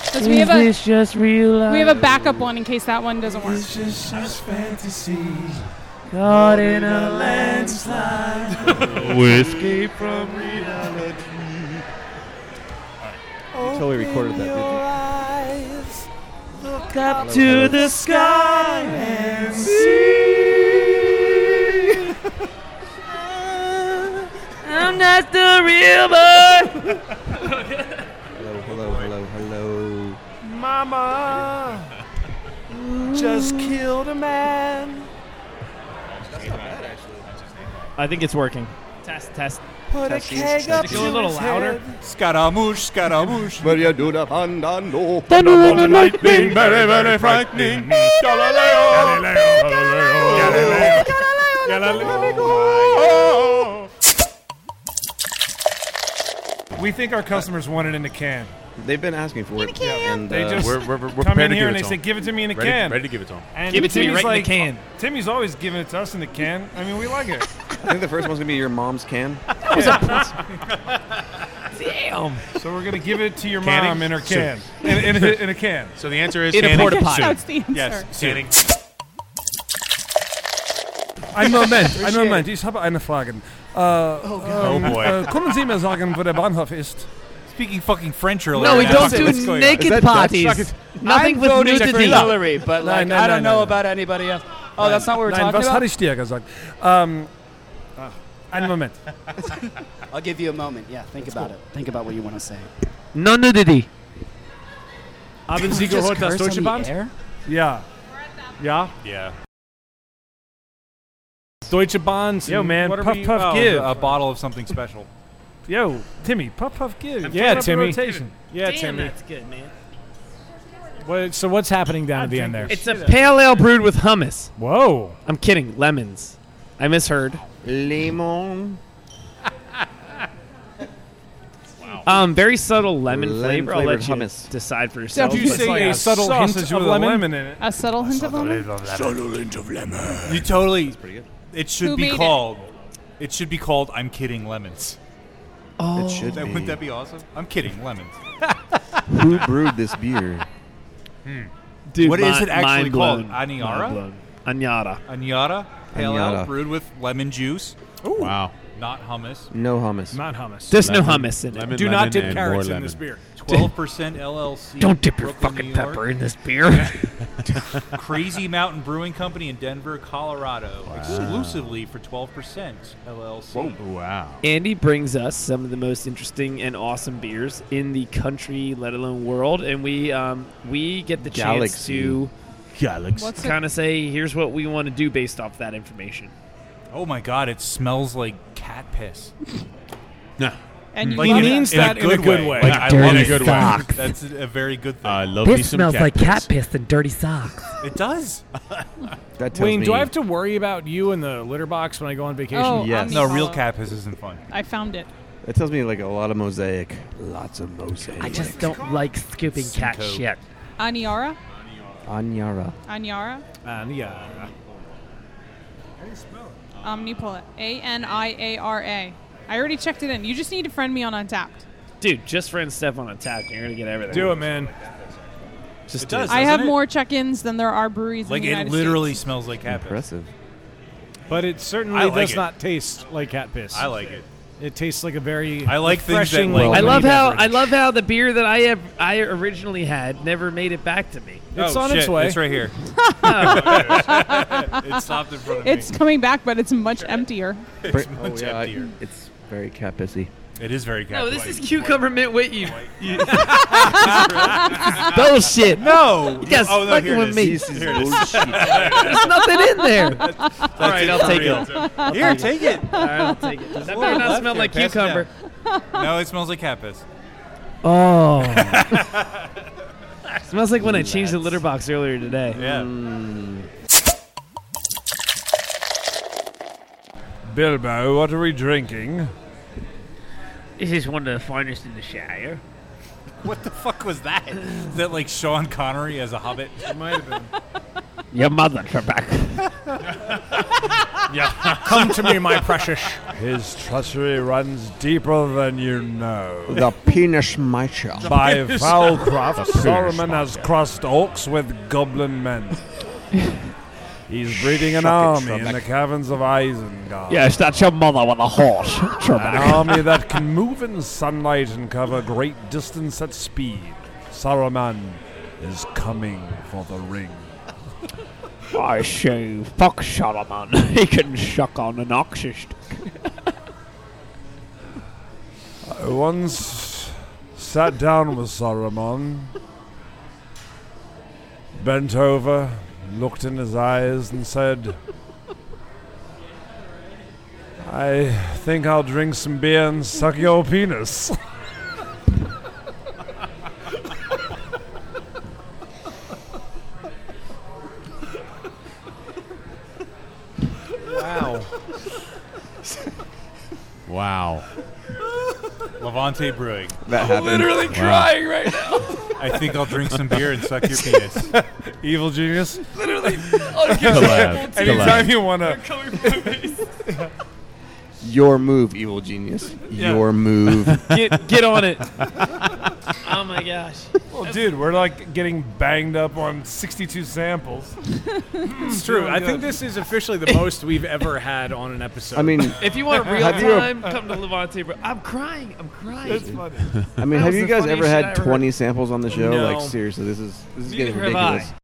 Because Is this just real life? we have a backup one in case that one doesn't work. It's just fantasy. Caught in a landslide. Whiskey from reality. You totally recorded that, didn't Look up to the sky and see. I'm not the real boy. Hello. Mama just killed a man. I think it's working. Test. Put a keg up to Go a little his louder. head. Scaramouche, Scaramouche. But you do the pandando. Thunder and lightning, very, very frightening. Galileo. We think our customers want it in a can. They've been asking for it. And They just We're come prepared in to here give and it they to say, them. give it to me in a Ready, can. ready to give it to them. And Give it to me Timmy's right in the like, can. Timmy's always giving it to us in the can. I mean, we like it. I think the first one's going to be your mom's can. Damn. So we're going to give it to your Canning? mom in her Soon. can. In a can. So the answer is In a canning. porta potty. That's the answer. Yes, canning. Einen Moment. Ich habe eine Frage. Oh boy. Können Sie mir sagen, wo der Bahnhof ist? Speaking fucking French earlier. No, we now. don't do What's going on? naked that Dutch? parties. Nothing I'm with voting for nudity. Hillary, but like no, I don't no, know no. about anybody else. Oh, that's not what we're Nein, talking was about? hatte ich dir gesagt? Einen Moment. I'll give you a moment. Yeah, think about it. Think about what you want to say. No nudity. Haben Sie Just gehört, das curse Deutsche on the Bahn? air? Ja. Ja. Yeah. Deutsche Bahn. Yo, man, What are puff, we- puff, oh, give. A bottle of something special. Yo, Timmy, puff, puff, give. Yeah, Keep up the Timmy. rotation. Yeah, Damn, Timmy. that's good, man. So what's happening down at the end there? It's a pale ale brewed with hummus. Whoa. I'm kidding. Lemons. I misheard. Lemon. Very subtle lemon flavor. I'll let you Lemon-flavored hummus. decide for yourself. Did you but- say like a a subtle sausage hint with of a lemon? lemon in it? A subtle hint of lemon? You totally. It should Who be made it? called. It should be called "I'm kidding lemons." Oh, It should be. Wouldn't that be awesome? I'm kidding lemons. Who brewed this beer? dude, What is mi- it actually mind called? blown. Aniara? Mind blown. Anyara. Anyata pale ale Anyata. brewed with lemon juice, Wow. not hummus. No hummus. Not hummus. There's no Lemon- hummus in it. lemon, Do not lemon, dip and carrots more in this lemon. beer. 12% LLC. Don't dip your Brooklyn, fucking New York. pepper in this beer. Crazy Mountain Brewing Company in Denver, Colorado, exclusively for 12% LLC. Wow. Andy brings us some of the most interesting and awesome beers in the country, let alone world, and we get the chance Galaxy. to What's it? kind of say, here's what we want to do based off that information. Oh my God! It smells like cat piss. And you Like He love means it. that in a good way. Like, I love dirty it. good way. socks. That's a very good thing. I love me some cat piss. piss and dirty socks. It does. That tells Wayne, me do I have to worry about you in the litter box when I go on vacation? Oh, Yes. No, Omnipolo. real cat piss isn't fun. I found it. That tells me like a lot of mosaic. Lots of mosaic. I just don't like scooping cat Simcoe. shit. Aniara? Anyara. Anyara? Yeah. Omnipolo. Aniara. I already checked it in. You just need to friend me on Untapped. Dude, just friend Steph on Untapped. You're going to get everything. Do it, man. Just It do does. I have Doesn't it? more check-ins than there are breweries Like in the it United literally States. smells like cat piss. Impressive. But it certainly I like does it. not taste like cat piss. I like it. It tastes like a very I like things that, refreshing like- I love how beverage. I love how the beer that I originally had never made it back to me. It's oh, on shit. its way. It's right here. It stopped in front of It's me. coming back, but it's much emptier. It's much yeah, emptier. it's very cat pissy. It is very cat No, this piss. is cucumber mint with you. Bullshit. No. You guys Oh, no, fucking here it with is. me. This is Here it is. bullshit. There's nothing in there. That's All right, it I'll for take real. it. Here, take it. All right, I'll take it. Does that Whoa, better not left smell here. like Pass it cucumber? No, it smells like cat piss. Oh. Smells like when I changed the litter box earlier today. Yeah. Bilbo, what are we drinking? This is one of the finest in the Shire. What the fuck was that? Is that like Sean Connery as a hobbit? It might have been. Your mother, Trebek. Come to me, my precious. His treachery runs deeper than you know. The penis mitcha. By foulcraft, Saruman has crossed orcs with goblin men. He's breeding an army in the caverns of Isengard. Yes, that's your mother with a horse. An army that can move in sunlight and cover great distance at speed. Saruman is coming for the ring. I say, fuck Saruman. He can suck on an oxy stick. I once sat down with Saruman, bent over, looked in his eyes and said, I think I'll drink some beer and suck your penis. Wow. Wow. Levante Brewing. That happened. Literally crying right now. I think I'll drink some beer and suck your penis. Evil genius. Literally. Collab. Anytime you want to. Your move, evil genius. Your move. Get on it. Oh my gosh. Well, dude, we're like getting banged up on 62 samples. It's true. I think this is officially the most we've ever had on an episode. I mean, If you want real Have you- time, come to Levante. Bro. I'm crying. That's funny. have was you the guys funniest ever shit I had ever 20 samples on the show? No. Like seriously, this is Neither getting have I. ridiculous.